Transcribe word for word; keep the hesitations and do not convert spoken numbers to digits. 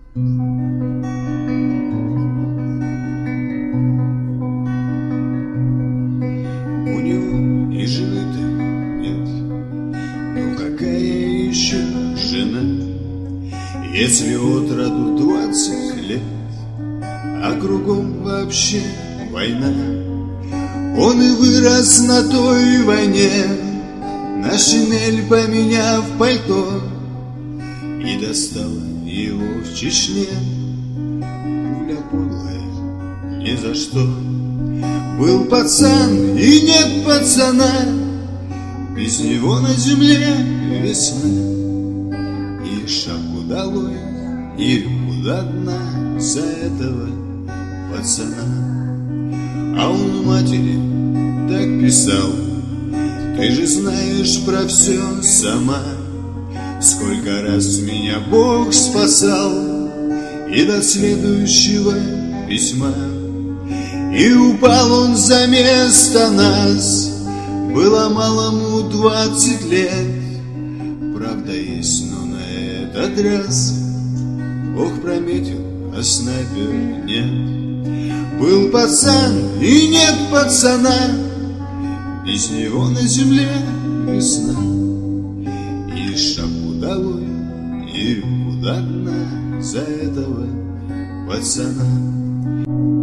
У него и жены-то нет, ну какая еще жена, если от роду двадцать лет, а кругом вообще война. Он и вырос на той войне, на шинель поменяв пальто, и достала его в Чечне пуля подлая ни за что. Был пацан и нет пацана, без него на земле весна. И шапку долой, и рюмку до дна за этого пацана. А он матери так писал: ты же знаешь про все сама, сколько раз меня Бог спасал, и до следующего письма. И упал он за место нас, было малому двадцать лет. Правда есть, но на этот раз Бог прометил, а снайпер нет. Был пацан и нет пацана, без него на земле весна. И шапку долой, и рюмку до дна за этого пацана.